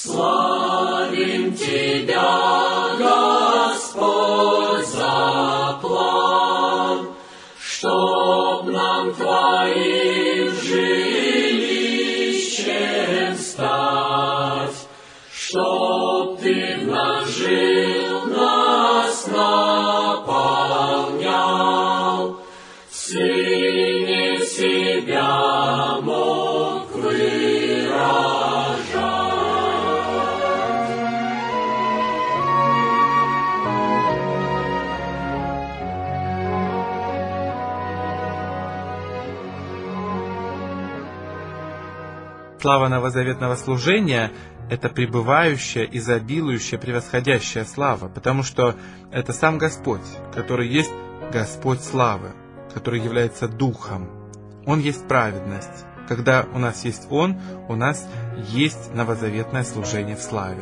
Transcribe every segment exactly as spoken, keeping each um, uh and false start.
Славим Тебя, Господь, за план, чтоб нам Твоим жилищем стать, чтоб Ты в нас жил, нас наполнял, в Сыне себя мог выражать. Слава новозаветного служения – это пребывающая, изобилующая, превосходящая слава, потому что это сам Господь, который есть Господь славы, который является Духом. Он есть праведность. Когда у нас есть Он, у нас есть новозаветное служение в славе.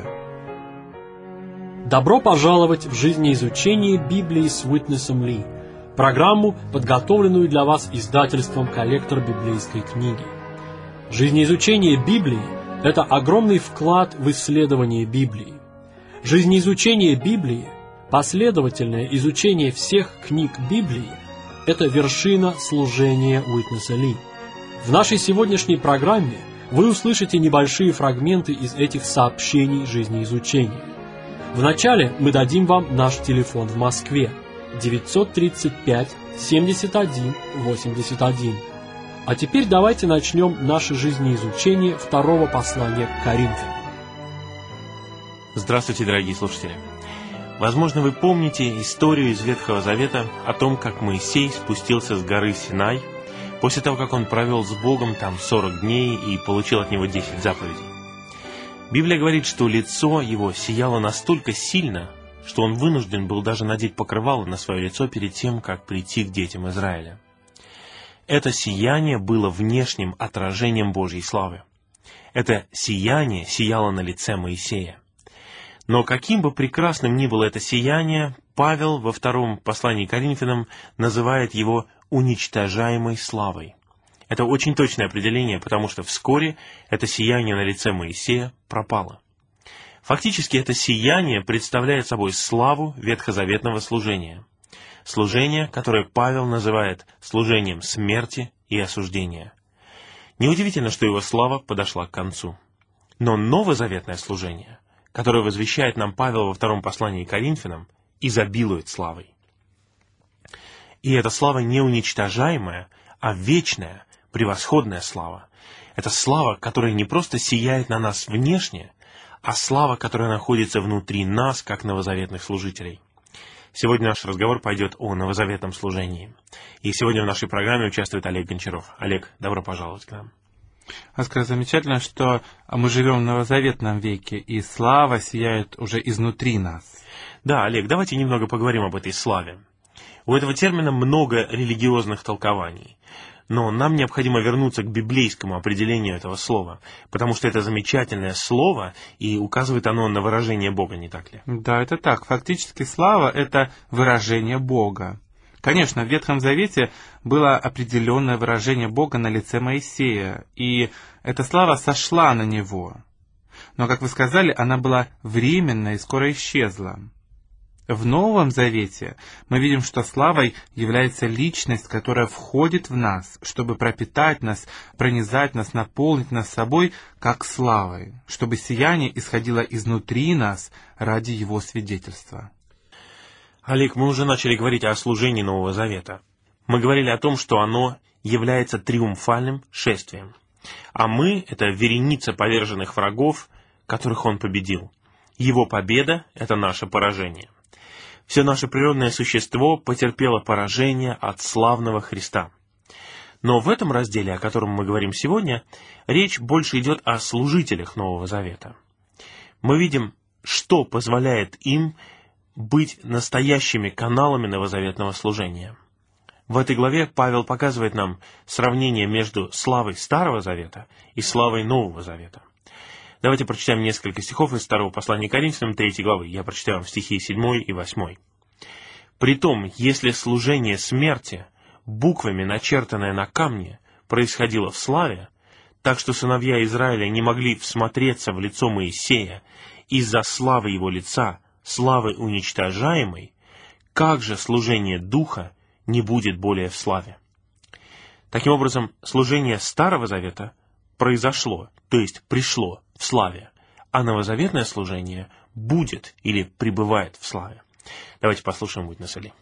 Добро пожаловать в жизнеизучение Библии с Уитнесом Ли, программу, подготовленную для вас издательством «Коллектор библейской книги». Жизнеизучение Библии – это огромный вклад в исследование Библии. Жизнеизучение Библии, последовательное изучение всех книг Библии – это вершина служения Уитнеса Ли. В нашей сегодняшней программе вы услышите небольшие фрагменты из этих сообщений жизнеизучения. Вначале мы дадим вам наш телефон в Москве девятьсот тридцать пять семьдесят один восемьдесят один. А теперь давайте начнем наше жизнеизучение второго послания к Коринфянам. Здравствуйте, дорогие слушатели! Возможно, вы помните историю из Ветхого Завета о том, как Моисей спустился с горы Синай после того, как он провел с Богом там сорок дней и получил от Него десять заповедей. Библия говорит, что лицо его сияло настолько сильно, что он вынужден был даже надеть покрывало на свое лицо перед тем, как прийти к детям Израиля. Это сияние было внешним отражением Божьей славы. Это сияние сияло на лице Моисея. Но каким бы прекрасным ни было это сияние, Павел во втором послании к Коринфянам называет его уничтожаемой славой. Это очень точное определение, потому что вскоре это сияние на лице Моисея пропало. Фактически это сияние представляет собой славу ветхозаветного служения. Служение, которое Павел называет служением смерти и осуждения. Неудивительно, что его слава подошла к концу. Но новозаветное служение, которое возвещает нам Павел во втором послании к Коринфянам, изобилует славой. И эта слава не уничтожаемая, а вечная, превосходная слава. Это слава, которая не просто сияет на нас внешне, а слава, которая находится внутри нас, как новозаветных служителей. Сегодня наш разговор пойдет о новозаветном служении. И сегодня в нашей программе участвует Олег Гончаров. Олег, добро пожаловать к нам. Оскар, замечательно, что мы живем в новозаветном веке, и слава сияет уже изнутри нас. Да, Олег, давайте немного поговорим об этой славе. У этого термина много религиозных толкований. Но нам необходимо вернуться к библейскому определению этого слова, потому что это замечательное слово, и указывает оно на выражение Бога, не так ли? Да, это так. Фактически слава — это выражение Бога. Конечно, в Ветхом Завете было определенное выражение Бога на лице Моисея, и эта слава сошла на него. Но, как вы сказали, она была временной и скоро исчезла. В Новом Завете мы видим, что славой является личность, которая входит в нас, чтобы пропитать нас, пронизать нас, наполнить нас собой, как славой, чтобы сияние исходило изнутри нас ради его свидетельства. Олег, мы уже начали говорить о служении Нового Завета. Мы говорили о том, что оно является триумфальным шествием. А мы — это вереница поверженных врагов, которых он победил. Его победа — это наше поражение. Все наше природное существо потерпело поражение от славного Христа. Но в этом разделе, о котором мы говорим сегодня, речь больше идет о служителях Нового Завета. Мы видим, что позволяет им быть настоящими каналами новозаветного служения. В этой главе Павел показывает нам сравнение между славой Старого Завета и славой Нового Завета. Давайте прочитаем несколько стихов из второго послания к Коринфянам, третьей главы. Я прочитаю вам стихи седьмой и восьмой. «Притом, если служение смерти, буквами начертанное на камне, происходило в славе, так что сыновья Израиля не могли всмотреться в лицо Моисея из-за славы его лица, славы уничтожаемой, как же служение Духа не будет более в славе? Таким образом, служение Старого Завета произошло, то есть пришло в славе, а новозаветное служение будет или пребывает в славе. Давайте послушаем Уитнеса Ли.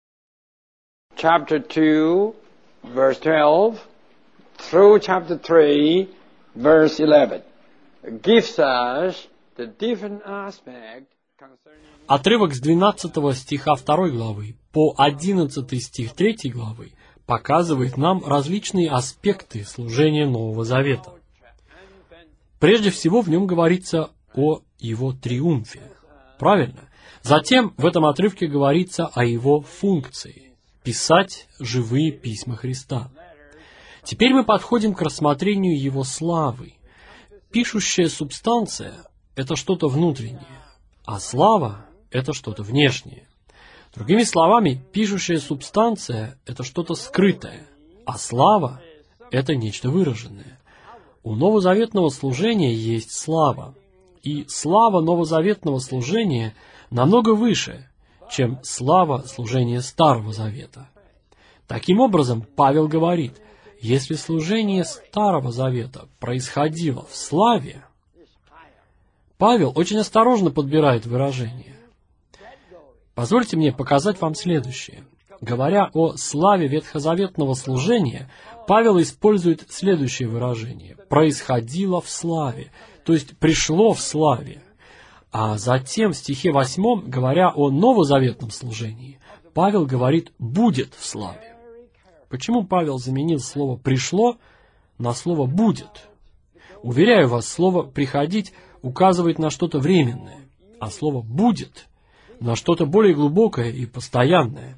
Chapter two, verse twelve, through chapter three, verse eleven, gives us the different aspect concerning... Отрывок с двенадцатого стиха второй главы по одиннадцатый стих третьей главы показывает нам различные аспекты служения Нового Завета. Прежде всего в нем говорится о его триумфе. Правильно? Затем в этом отрывке говорится о его функции – писать живые письма Христа. Теперь мы подходим к рассмотрению его славы. Пишущая субстанция – это что-то внутреннее, а слава – это что-то внешнее. Другими словами, пишущая субстанция – это что-то скрытое, а слава – это нечто выраженное. У новозаветного служения есть слава, и слава новозаветного служения намного выше, чем слава служения Старого Завета. Таким образом, Павел говорит, если служение Старого Завета происходило в славе, Павел очень осторожно подбирает выражение. Позвольте мне показать вам следующее. Говоря о славе ветхозаветного служения, Павел использует следующее выражение. «Происходило в славе», то есть «пришло в славе». А затем в стихе восьмом, говоря о новозаветном служении, Павел говорит «будет в славе». Почему Павел заменил слово «пришло» на слово «будет»? Уверяю вас, слово «приходить» указывает на что-то временное, а слово «будет» на что-то более глубокое и постоянное.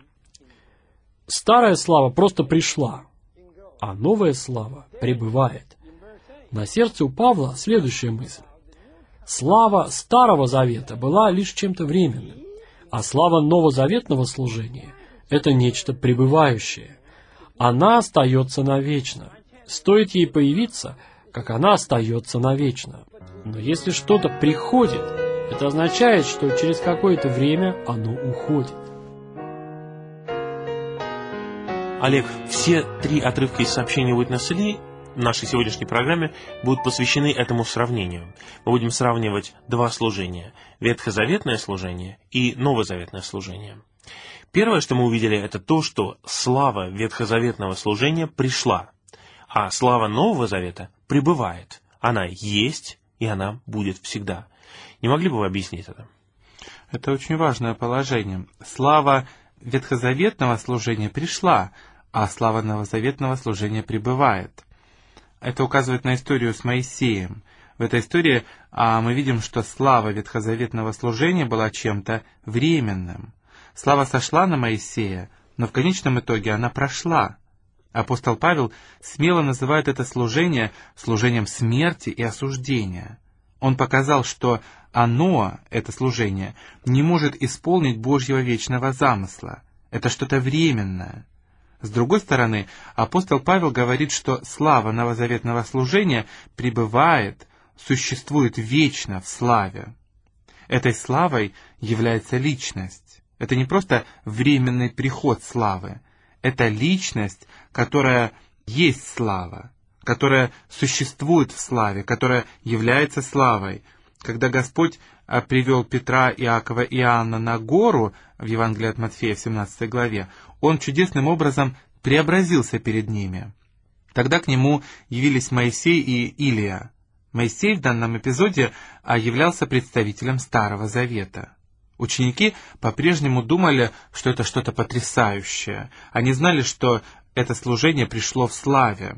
Старая слава просто пришла, а новая слава пребывает. На сердце у Павла следующая мысль. Слава Старого Завета была лишь чем-то временным, а слава новозаветного служения – это нечто пребывающее. Она остается навечно. Стоит ей появиться, как она остается навечно. Но если что-то приходит, это означает, что через какое-то время оно уходит. Олег, все три отрывка из сообщения Уитнеса Ли в нашей сегодняшней программе будут посвящены этому сравнению. Мы будем сравнивать два служения – ветхозаветное служение и новозаветное служение. Первое, что мы увидели, это то, что слава ветхозаветного служения пришла, а слава Нового Завета пребывает. Она есть, и она будет всегда. Не могли бы вы объяснить это? Это очень важное положение. Слава ветхозаветного служения пришла, а слава новозаветного служения пребывает. Это указывает на историю с Моисеем. В этой истории а, мы видим, что слава ветхозаветного служения была чем-то временным. Слава сошла на Моисея, но в конечном итоге она прошла. Апостол Павел смело называет это служение служением смерти и осуждения. Он показал, что оно, это служение, не может исполнить Божьего вечного замысла. Это что-то временное. С другой стороны, апостол Павел говорит, что слава новозаветного служения пребывает, существует вечно в славе. Этой славой является личность. Это не просто временный приход славы. Это личность, которая есть слава, которая существует в славе, которая является славой. Когда Господь привел Петра, Иакова и Иоанна на гору в Евангелии от Матфея в семнадцатой главе, Он чудесным образом преобразился перед ними. Тогда к Нему явились Моисей и Илия. Моисей в данном эпизоде являлся представителем Старого Завета. Ученики по-прежнему думали, что это что-то потрясающее. Они знали, что это служение пришло в славе.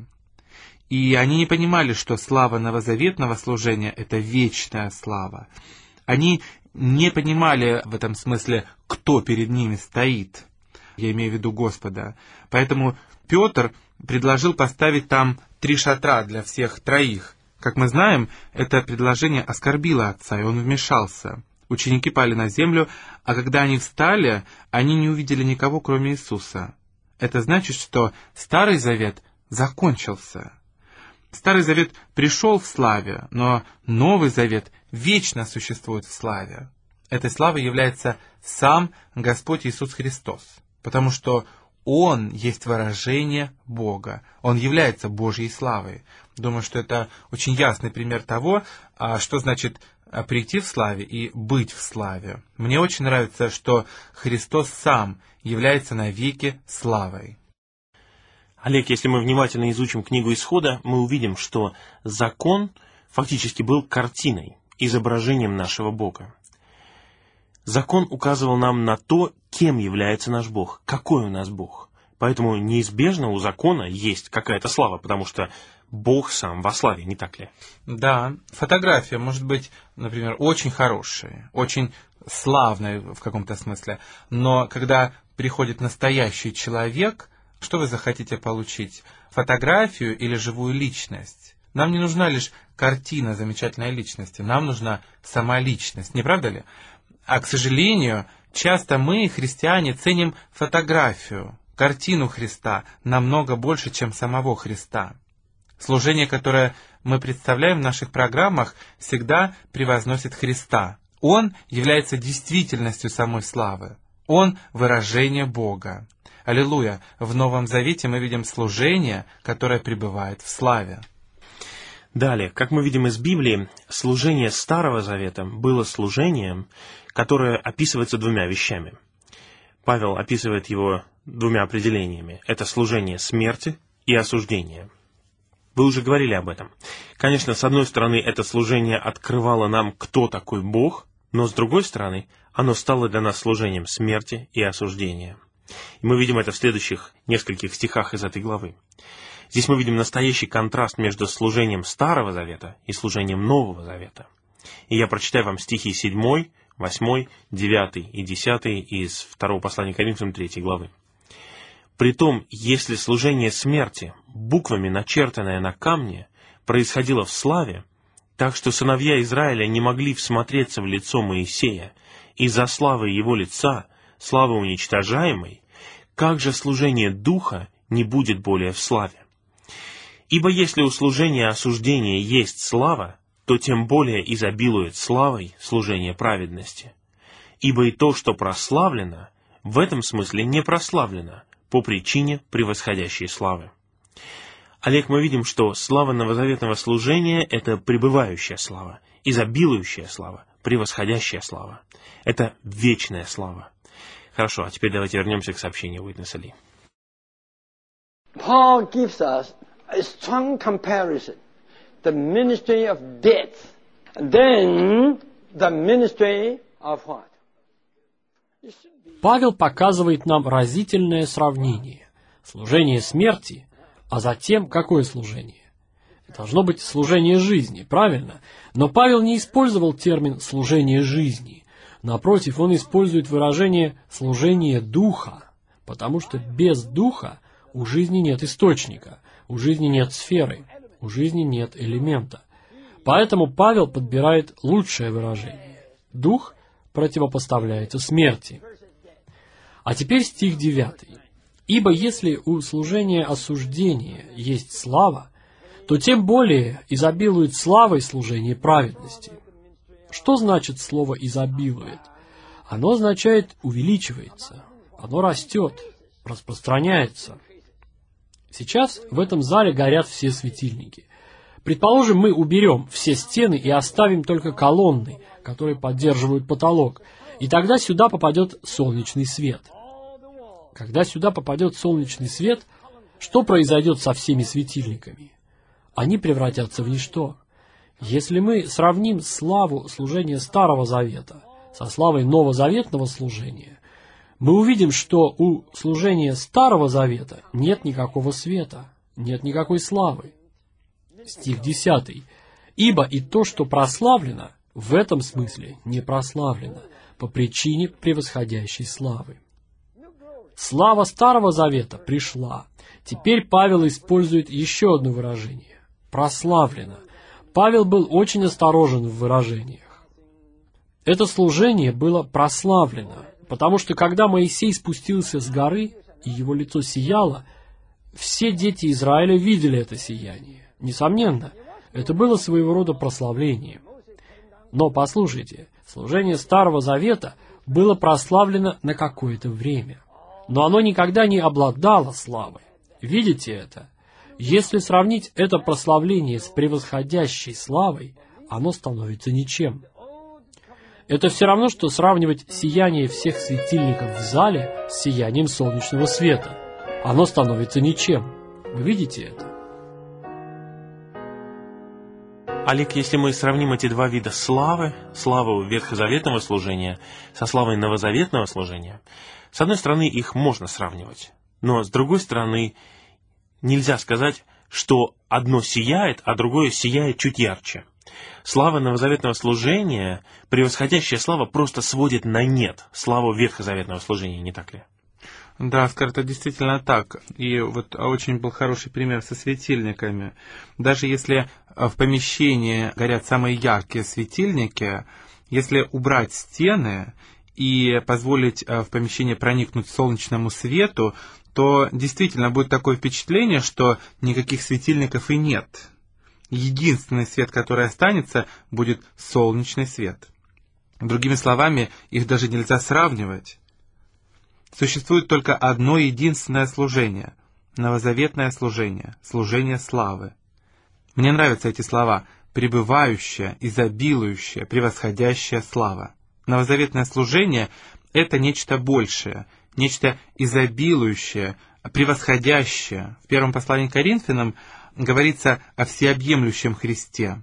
И они не понимали, что слава новозаветного служения — это вечная слава. Они не понимали в этом смысле, кто перед ними стоит. Я имею в виду Господа. Поэтому Петр предложил поставить там три шатра для всех троих. Как мы знаем, это предложение оскорбило отца, и он вмешался. Ученики пали на землю, а когда они встали, они не увидели никого, кроме Иисуса. Это значит, что Старый Завет закончился. Старый Завет пришел в славе, но Новый Завет вечно существует в славе. Этой славой является сам Господь Иисус Христос, потому что Он есть выражение Бога. Он является Божьей славой. Думаю, что это очень ясный пример того, что значит прийти в славе и быть в славе. Мне очень нравится, что Христос сам является навеки славой. Олег, если мы внимательно изучим книгу Исхода, мы увидим, что закон фактически был картиной, изображением нашего Бога. Закон указывал нам на то, кем является наш Бог, какой у нас Бог. Поэтому неизбежно у закона есть какая-то слава, потому что Бог сам во славе, не так ли? Да, фотография может быть, например, очень хорошей, очень славной в каком-то смысле, но когда приходит настоящий человек, что вы захотите получить? Фотографию или живую личность? Нам не нужна лишь картина замечательной личности, нам нужна сама личность, не правда ли? А, к сожалению, часто мы, христиане, ценим фотографию, картину Христа намного больше, чем самого Христа. Служение, которое мы представляем в наших программах, всегда превозносит Христа. Он является действительностью самой славы. Он – выражение Бога. Аллилуйя! В Новом Завете мы видим служение, которое пребывает в славе. Далее, как мы видим из Библии, служение Старого Завета было служением, которое описывается двумя вещами. Павел описывает его двумя определениями. Это служение смерти и осуждения. Вы уже говорили об этом. Конечно, с одной стороны, это служение открывало нам, кто такой Бог, но с другой стороны, оно стало для нас служением смерти и осуждения. И мы видим это в следующих нескольких стихах из этой главы. Здесь мы видим настоящий контраст между служением Старого Завета и служением Нового Завета. И я прочитаю вам стихи седьмой, восьмой, девятый и десятый из второго послания к Коринфянам третьей главы. «Притом, если служение смерти, буквами начертанное на камне, происходило в славе, так что сыновья Израиля не могли всмотреться в лицо Моисея из-за славы его лица, славы уничтожаемой, как же служение Духа не будет более в славе? Ибо если у служения осуждения есть слава, то тем более изобилует славой служение праведности. Ибо и то, что прославлено, в этом смысле не прославлено, по причине превосходящей славы». Олег, мы видим, что слава новозаветного служения – это пребывающая слава, изобилующая слава, превосходящая слава. Это вечная слава. Хорошо, а теперь давайте вернемся к сообщению Уитнеса Ли. Paul gives us a strong comparison. The ministry of death, then the ministry of what? Павел показывает нам разительное сравнение. Служение смерти, а затем какое служение? Должно быть служение жизни, правильно? Но Павел не использовал термин «служение жизни». Напротив, он использует выражение «служение духа», потому что без духа у жизни нет источника, у жизни нет сферы, у жизни нет элемента. Поэтому Павел подбирает лучшее выражение. Дух противопоставляется смерти. А теперь стих девятый. «Ибо если у служения осуждения есть слава, то тем более изобилует славой служение праведности». Что значит слово «изобилует»? Оно означает «увеличивается», оно растет, распространяется. Сейчас в этом зале горят все светильники. Предположим, мы уберем все стены и оставим только колонны, которые поддерживают потолок, и тогда сюда попадет солнечный свет. Когда сюда попадет солнечный свет, что произойдет со всеми светильниками? Они превратятся в ничто. Если мы сравним славу служения Старого Завета со славой новозаветного служения, мы увидим, что у служения Старого Завета нет никакого света, нет никакой славы. Стих десятый. «Ибо и то, что прославлено, в этом смысле не прославлено, по причине превосходящей славы». Слава Старого Завета пришла. Теперь Павел использует еще одно выражение – прославлено. Павел был очень осторожен в выражениях. Это служение было прославлено, потому что когда Моисей спустился с горы, и его лицо сияло, все дети Израиля видели это сияние. Несомненно, это было своего рода прославлением. Но послушайте, служение Старого Завета было прославлено на какое-то время. Но оно никогда не обладало славой. Видите это? Если сравнить это прославление с превосходящей славой, оно становится ничем. Это все равно, что сравнивать сияние всех светильников в зале с сиянием солнечного света. Оно становится ничем. Вы видите это? Олег, если мы сравним эти два вида славы, славу ветхозаветного служения со славой новозаветного служения, с одной стороны, их можно сравнивать, но с другой стороны, нельзя сказать, что одно сияет, а другое сияет чуть ярче. Слава новозаветного служения, превосходящая слава, просто сводит на нет славу ветхозаветного служения, не так ли? Да, Оскар, это действительно так. И вот очень был хороший пример со светильниками. Даже если в помещении горят самые яркие светильники, если убрать стены и позволить в помещение проникнуть солнечному свету, то действительно будет такое впечатление, что никаких светильников и нет. Единственный свет, который останется, будет солнечный свет. Другими словами, их даже нельзя сравнивать. Существует только одно единственное служение – новозаветное служение, служение славы. Мне нравятся эти слова – пребывающая, изобилующая, превосходящая слава. Новозаветное служение – это нечто большее, нечто изобилующее, превосходящее. В первом послании к Коринфянам говорится о всеобъемлющем Христе.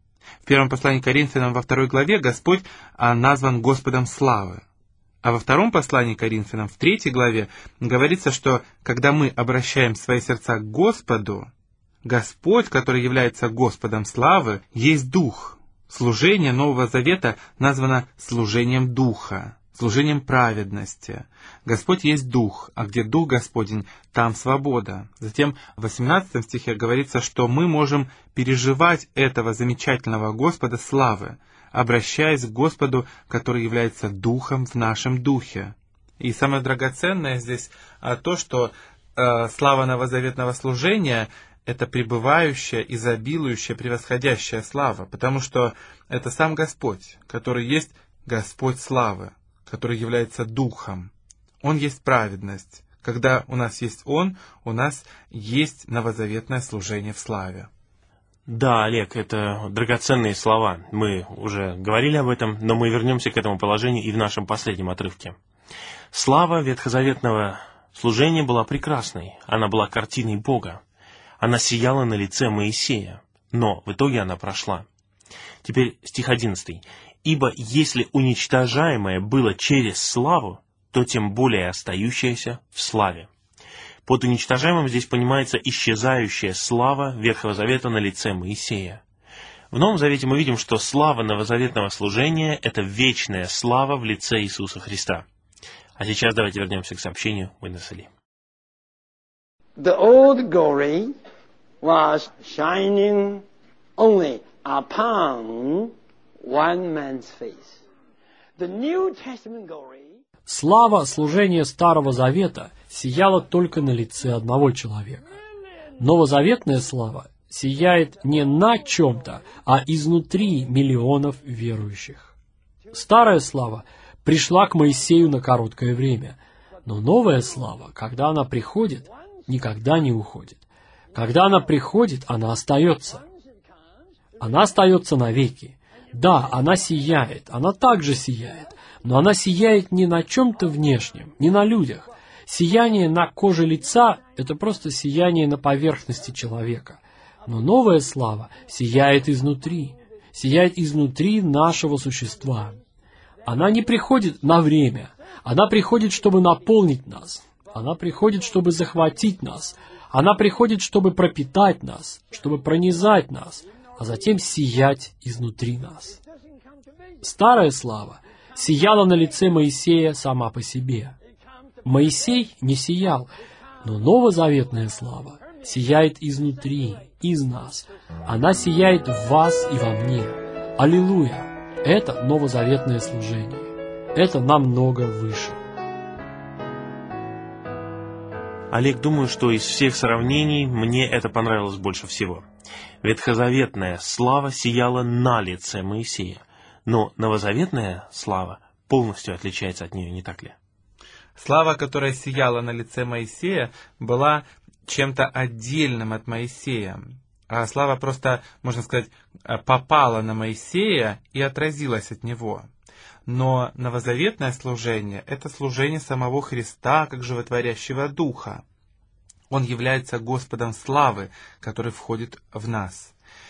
В первом послании к Коринфянам во второй главе Господь назван Господом славы. А во втором послании к Коринфянам, в третьей главе, говорится, что когда мы обращаем свои сердца к Господу, Господь, который является Господом славы, есть Дух. Служение Нового Завета названо служением Духа, служением праведности. Господь есть Дух, а где Дух Господень, там свобода. Затем в восемнадцатом стихе говорится, что мы можем переживать этого замечательного Господа славы, обращаясь к Господу, который является Духом в нашем духе. И самое драгоценное здесь то, что э, слава новозаветного служения — это пребывающая, изобилующая, превосходящая слава, потому что это сам Господь, который есть Господь славы, который является Духом. Он есть праведность. Когда у нас есть Он, у нас есть новозаветное служение в славе. Да, Олег, это драгоценные слова. Мы уже говорили об этом, но мы вернемся к этому положению и в нашем последнем отрывке. Слава ветхозаветного служения была прекрасной. Она была картиной Бога. Она сияла на лице Моисея, но в итоге она прошла. Теперь стих одиннадцатый. «Ибо если уничтожаемое было через славу, то тем более остающееся в славе». Под уничтожаемым здесь понимается исчезающая слава Ветхого Завета на лице Моисея. В Новом Завете мы видим, что слава новозаветного служения – это вечная слава в лице Иисуса Христа. А сейчас давайте вернемся к сообщению Уитнеса Ли. The old glory was shining only upon one man's face. The New Testament glory Слава служения Старого Завета сияла только на лице одного человека. Новозаветная слава сияет не на чем-то, а изнутри миллионов верующих. Старая слава пришла к Моисею на короткое время, но новая слава, когда она приходит, никогда не уходит. Когда она приходит, она остается. Она остается навеки. Да, она сияет, она также сияет. Но она сияет не на чем-то внешнем, не на людях. Сияние на коже лица – это просто сияние на поверхности человека. Но новая слава сияет изнутри, сияет изнутри нашего существа. Она не приходит на время, она приходит, чтобы наполнить нас. Она приходит, чтобы захватить нас. Она приходит, чтобы пропитать нас, чтобы пронизать нас, а затем сиять изнутри нас. Старая слава сияла на лице Моисея сама по себе. Моисей не сиял, но новозаветная слава сияет изнутри, из нас. Она сияет в вас и во мне. Аллилуйя! Это новозаветное служение. Это намного выше. Олег, думаю, что из всех сравнений мне это понравилось больше всего. Ветхозаветная слава сияла на лице Моисея, но новозаветная слава полностью отличается от нее, не так ли? Слава, которая сияла на лице Моисея, была чем-то отдельным от Моисея. А слава просто, можно сказать, попала на Моисея и отразилась от него. Но новозаветное служение – это служение самого Христа, как животворящего Духа. Он является Господом славы, который входит в нас.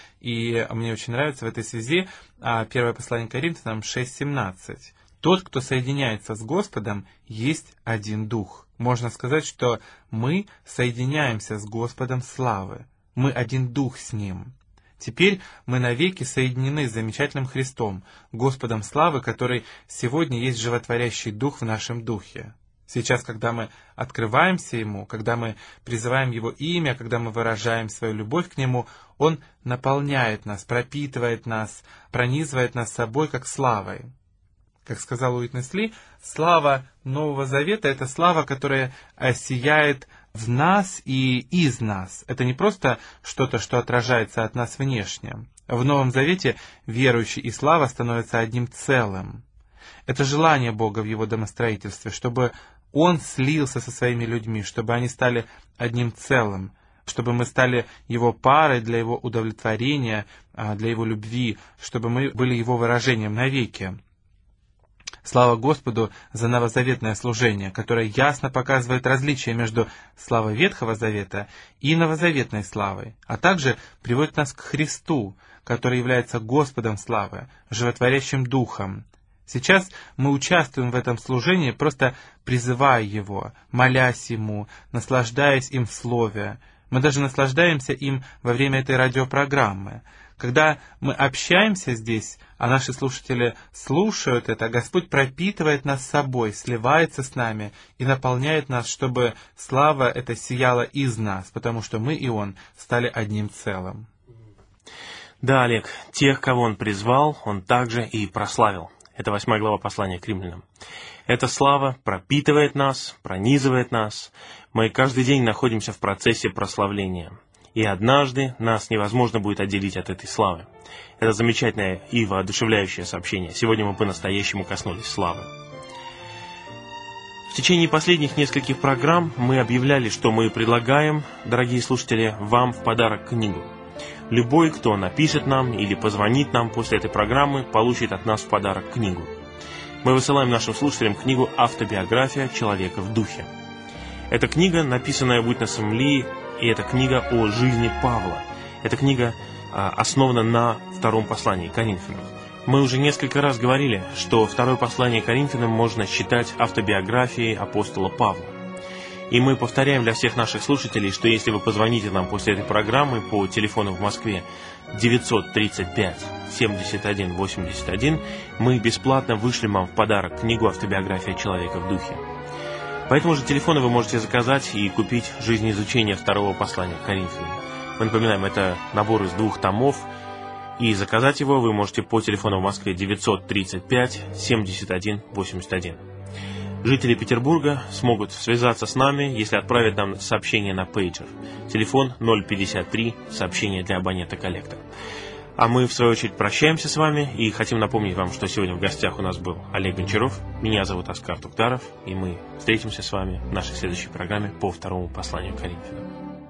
И мне очень нравится в этой связи первое послание Коринфянам шесть семнадцать. Тот, кто соединяется с Господом, есть один Дух. Можно сказать, что мы соединяемся с Господом славы. Мы один Дух с Ним. Теперь мы навеки соединены с замечательным Христом, Господом славы, который сегодня есть животворящий Дух в нашем духе. Сейчас, когда мы открываемся Ему, когда мы призываем Его имя, когда мы выражаем свою любовь к Нему, Он наполняет нас, пропитывает нас, пронизывает нас собой, как славой. Как сказал Уитнес Ли, слава Нового Завета — это слава, которая сияет в нас и из нас. Это не просто что-то, что отражается от нас внешне. В Новом Завете верующий и слава становятся одним целым. Это желание Бога в Его домостроительстве, чтобы Он слился со своими людьми, чтобы они стали одним целым, чтобы мы стали Его парой для Его удовлетворения, для Его любви, чтобы мы были Его выражением навеки. Слава Господу за новозаветное служение, которое ясно показывает различие между славой Ветхого Завета и новозаветной славой, а также приводит нас к Христу, который является Господом славы, животворящим Духом. Сейчас мы участвуем в этом служении, просто призывая Его, молясь Ему, наслаждаясь им в Слове. Мы даже наслаждаемся им во время этой радиопрограммы. Когда мы общаемся здесь, а наши слушатели слушают это, Господь пропитывает нас собой, сливается с нами и наполняет нас, чтобы слава эта сияла из нас, потому что мы и Он стали одним целым. Да, Олег, тех, кого Он призвал, Он также и прославил. Это восьмая глава послания к римлянам. Эта слава пропитывает нас, пронизывает нас. Мы каждый день находимся в процессе прославления. И однажды нас невозможно будет отделить от этой славы. Это замечательное и воодушевляющее сообщение. Сегодня мы по-настоящему коснулись славы. В течение последних нескольких программ мы объявляли, что мы предлагаем, дорогие слушатели, вам в подарок книгу. Любой, кто напишет нам или позвонит нам после этой программы, получит от нас в подарок книгу. Мы высылаем нашим слушателям книгу «Автобиография человека в духе». Эта книга, написанная Уитнесом Ли, и это книга о жизни Павла. Эта книга а, основана на втором послании Коринфянам. Мы уже несколько раз говорили, что второе послание Коринфянам можно считать автобиографией апостола Павла. И мы повторяем для всех наших слушателей, что если вы позвоните нам после этой программы по телефону в Москве девятьсот тридцать пять семьдесят один восемьдесят один, мы бесплатно вышлем вам в подарок книгу «Автобиография человека в духе». По этому же телефону вы можете заказать и купить жизнеизучение второго послания к Коринфянам. Мы напоминаем, это набор из двух томов, и заказать его вы можете по телефону в Москве девятьсот тридцать пять семьдесят один восемьдесят один. Жители Петербурга смогут связаться с нами, если отправят нам сообщение на пейджер. Телефон ноль пятьдесят три, сообщение для абонента-коллектора. А мы, в свою очередь, прощаемся с вами и хотим напомнить вам, что сегодня в гостях у нас был Олег Гончаров, меня зовут Оскар Туктаров, и мы встретимся с вами в нашей следующей программе по второму посланию к Коринфянам.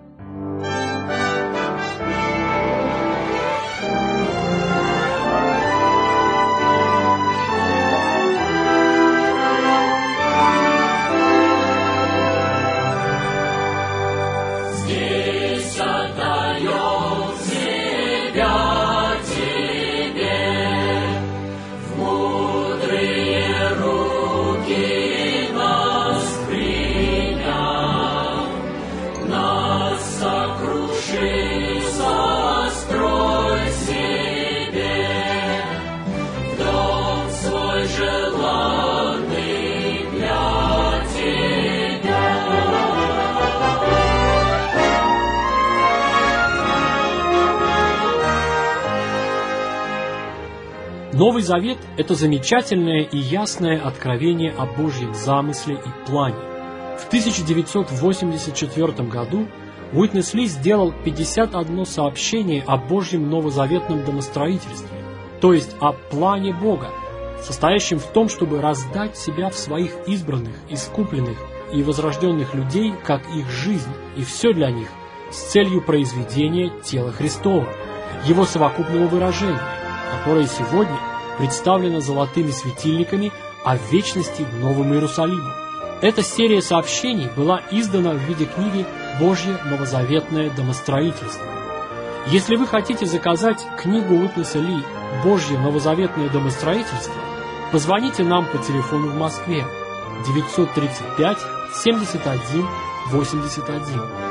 Новый Завет – это замечательное и ясное откровение о Божьем замысле и плане. В тысяча девятьсот восемьдесят четвёртом году Уитнес Ли сделал пятьдесят одно сообщение о Божьем новозаветном домостроительстве, то есть о плане Бога, состоящем в том, чтобы раздать себя в своих избранных, искупленных и возрожденных людей, как их жизнь, и все для них, с целью произведения тела Христова, его совокупного выражения, которое сегодня представлено золотыми светильниками о вечности Новым Иерусалимом. Эта серия сообщений была издана в виде книги «Божье новозаветное домостроительство». Если вы хотите заказать книгу Уитнеса Ли «Божье новозаветное домостроительство», позвоните нам по телефону в Москве девятьсот тридцать пять семьдесят один восемьдесят один.